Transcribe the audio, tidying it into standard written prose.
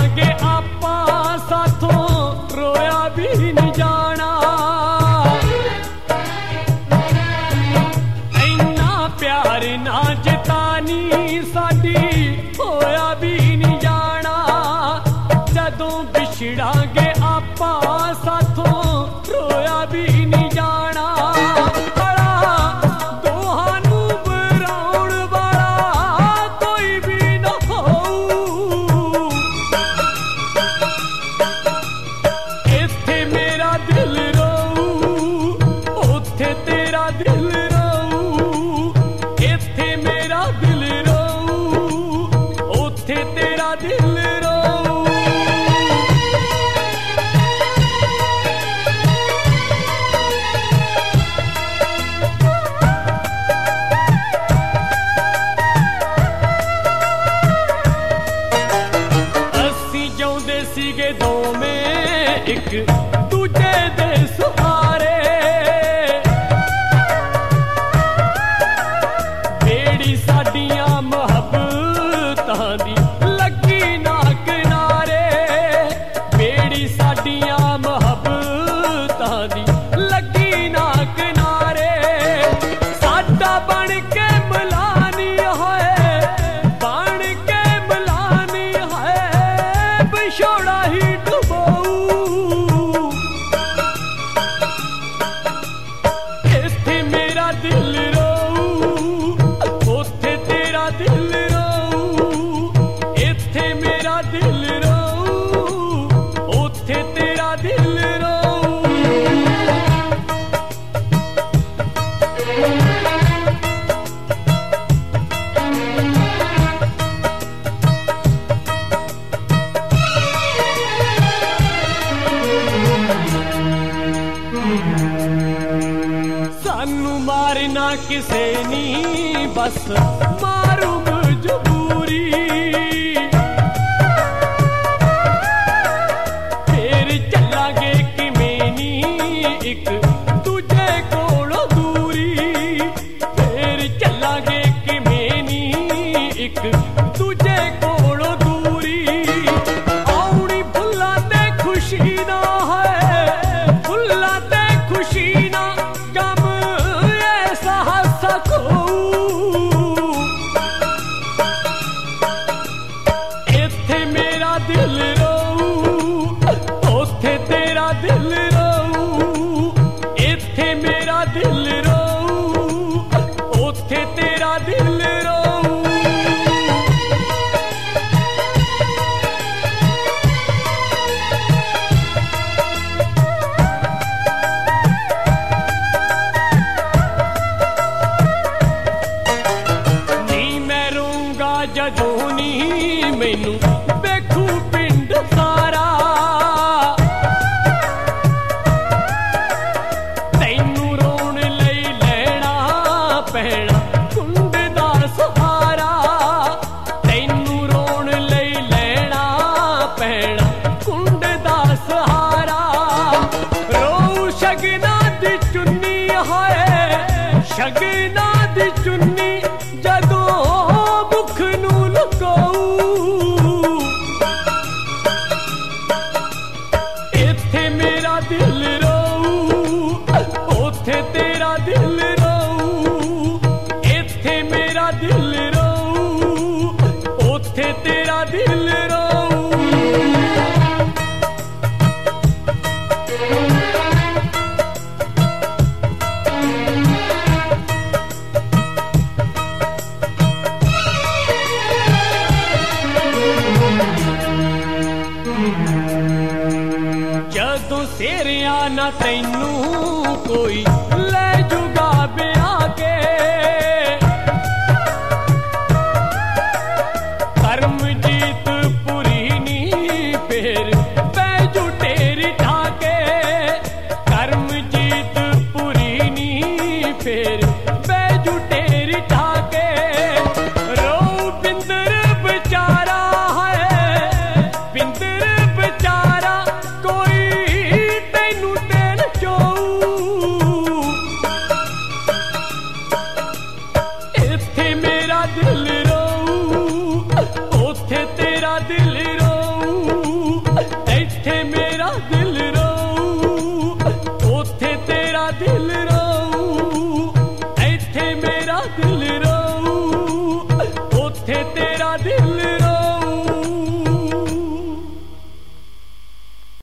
बिछड़ांगे आपां साथों रोया भी नहीं जाना। इन्ना प्यार ना जतानी साडी होया भी नहीं जाना। जदों बिछड़ांगे आपां साथों रोया भी नहीं जाना। सीगे दो में एक दूजे दे सहारे, बेड़ी साडियां मुहब्बतां दी लगी ना किनारे। बेड़ी साडियां मुहब्बतां दी लगी ना किनारे। साडा बन के मिलानी है, बन के मिलानी है, बिछोड़ा ही डुबाऊ। इत्थे मेरा दिल रोऊ, उत्थे तेरा दिल रोऊ। इत्थे मेरा दिल रोऊ, उत्थे तेरा दिल रोऊ। सानू मारना किसे नी बस मारू मजबूरी। फिर चलांगे किवें नी एक दूजे कोलों दूरी। फिर चलांगे किवें नी एक दूजे कोलों दूरी। आउणी भुल्लां ते खुशी ना है, भुल्लां ते खुशी ना गम ऐसा सकूं। इत्थे मेरा दिल रोऊ, उत्थे तेरा दिल रोऊ। इत्थे मेरा दिल रोऊ, उत्थे तेरा दिल रोऊ। जदों नी मैनू वेखू पिंड सारा, तैनू रोण लई लैना पैना कुंड दा सहारा। तैनू रोण लई लैना पैना कुंड दा सहारा। रोऊ शगना दी चुन्नी है, शगना दी चुन्नी जदों मुख नू लुकाऊ। इत्थे मेरा दिल रोऊ, उत्थे तेरा दिल रोऊ। इत्थे मेरा दिल रोऊ, उत्थे तेरा दिल रोऊ। जदों सेरिया ना तैनू कोई ले जुगा ब्याह के। करमजीत पुरी नी फिर बैजू टेरी ठाके। करमजीत पुरी नी फिर बैजू टेरी ठाके। रोऊ बिंदर बेचारा है, बिंदर बेचारा कोई तैनू देन चोऊ। दिल